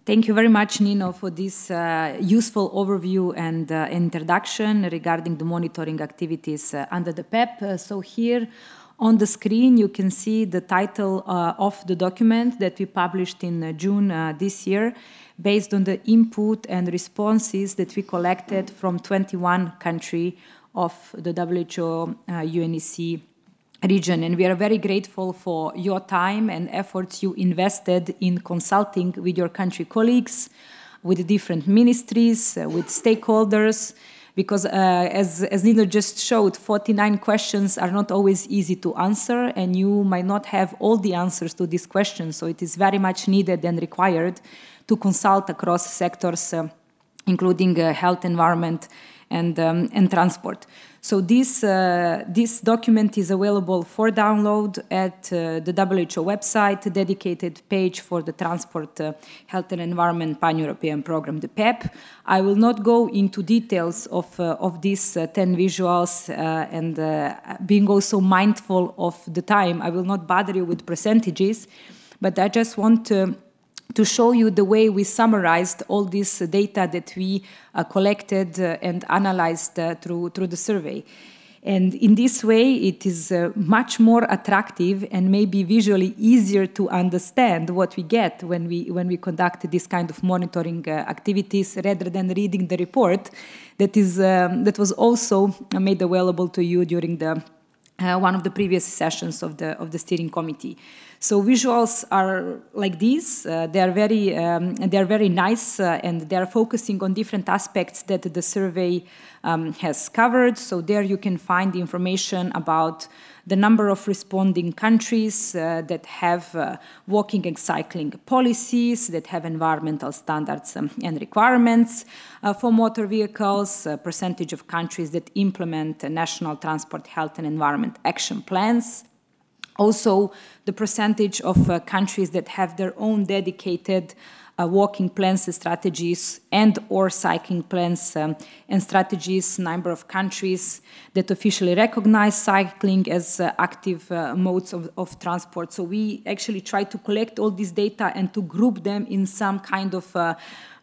Thank you very much, Nino, for this useful overview and introduction regarding the monitoring activities under the PEP. So here on the screen, you can see the title of the document that we published in June this year, based on the input and responses that we collected from 21 countries of the WHO UNEC region. And we are very grateful for your time and efforts you invested in consulting with your country colleagues, with different ministries, with stakeholders, because as Nino just showed, 49 questions are not always easy to answer, and you might not have all the answers to these questions. So it is very much needed and required to consult across sectors, including health, environment, and transport. So this document is available for download at the WHO website, a dedicated page for the Transport, Health and Environment Pan-European Program, the PEP. I will not go into details of these 10 visuals, and being also mindful of the time, I will not bother you with percentages, but I just want to show you the way we summarized all this data that we collected and analyzed through the survey. And in this way, it is much more attractive and maybe visually easier to understand what we get when we conduct this kind of monitoring activities, rather than reading the report that was also made available to you during the one of the previous sessions of the steering committee. So visuals are like these. They are very nice, and they are focusing on different aspects that the survey has covered. So there you can find the information about the number of responding countries that have walking and cycling policies, that have environmental standards and requirements for motor vehicles, percentage of countries that implement national transport, health and environment action plans. Also, the percentage of countries that have their own dedicated walking plans, strategies, and or cycling plans and strategies, number of countries that officially recognize cycling as active modes of transport. So we actually try to collect all this data and to group them in some kind of a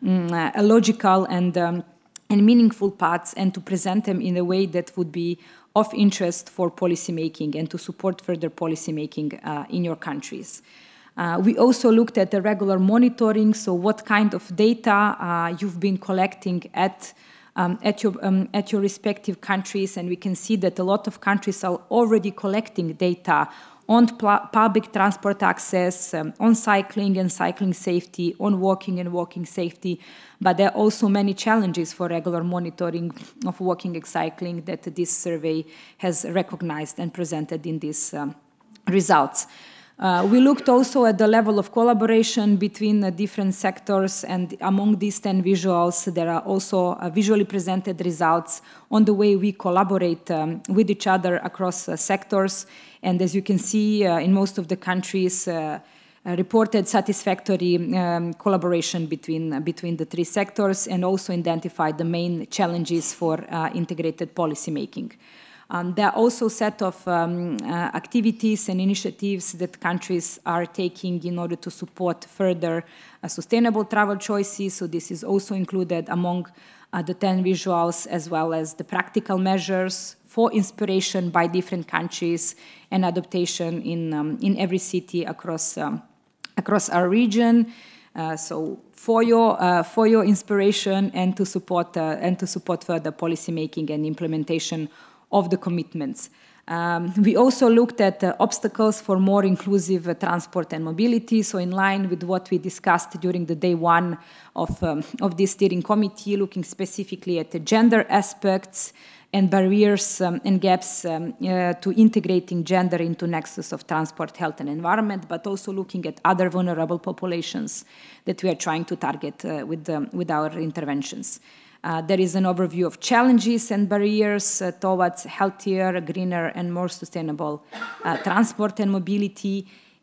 logical and meaningful parts, and to present them in a way that would be of interest for policymaking and to support further policymaking in your countries. We also looked at the regular monitoring, so what kind of data you've been collecting at your respective countries, and we can see that a lot of countries are already collecting data on public transport access, on cycling and cycling safety, on walking and walking safety. But there are also many challenges for regular monitoring of walking and cycling that this survey has recognized and presented in these results. We looked also at the level of collaboration between different sectors, and among these 10 visuals, there are also visually presented results on the way we collaborate with each other across sectors. And as you can see, in most of the countries, reported satisfactory collaboration between the three sectors, and also identified the main challenges for integrated policymaking. There are also a set of activities and initiatives that countries are taking in order to support further sustainable travel choices. So this is also included among the 10 visuals, as well as the practical measures for inspiration by different countries and adaptation in every city across our region. So for your inspiration and to support further policymaking and implementation of the commitments. We also looked at obstacles for more inclusive transport and mobility. So in line with what we discussed during the day one of this steering committee, looking specifically at the gender aspects and barriers and gaps to integrating gender into nexus of transport, health and environment, but also looking at other vulnerable populations that we are trying to target with our interventions. There is an overview of challenges and barriers towards healthier, greener, and more sustainable transport and mobility.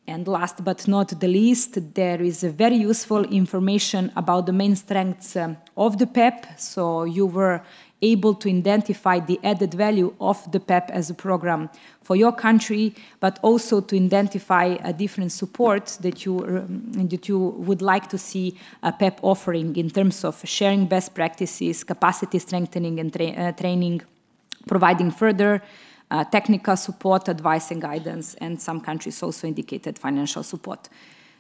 And last but not the least, there is a very useful information about the main strengths of the PEP. So you were able to identify the added value of the PEP as a program for your country, but also to identify different supports that you would like to see a PEP offering in terms of sharing best practices, capacity strengthening and training, providing further technical support, advice and guidance, and some countries also indicated financial support.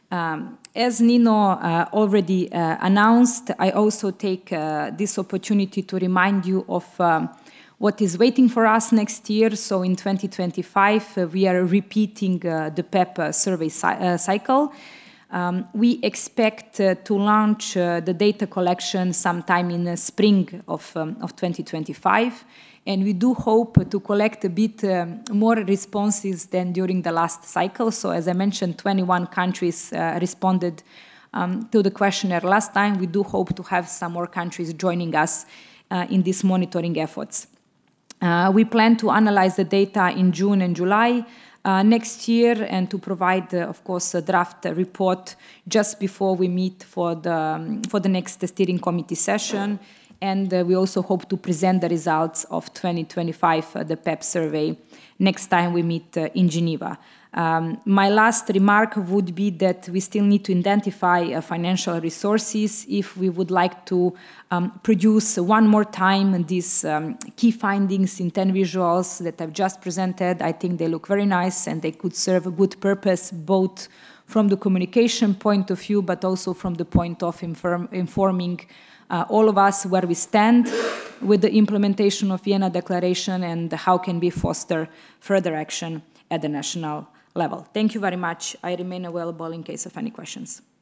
As Nino already announced, I also take this opportunity to remind you of what is waiting for us next year. So in 2025, we are repeating the PEP survey cycle. We expect to launch the data collection sometime in the spring of 2025. And we do hope to collect a bit more responses than during the last cycle. So as I mentioned, 21 countries responded to the questionnaire last time. We do hope to have some more countries joining us in these monitoring efforts. We plan to analyze the data in June and July next year and to provide, of course, a draft report just before we meet for the next steering committee session. And we also hope to present the results of 2025, the PEP survey, next time we meet in Geneva. My last remark would be that we still need to identify financial resources if we would like to produce one more time these key findings in 10 visuals that I've just presented. I think they look very nice and they could serve a good purpose, both from the communication point of view, but also from the point of informing all of us where we stand with the implementation of Vienna Declaration and how can we foster further action at the national level. Thank you very much. I remain available in case of any questions.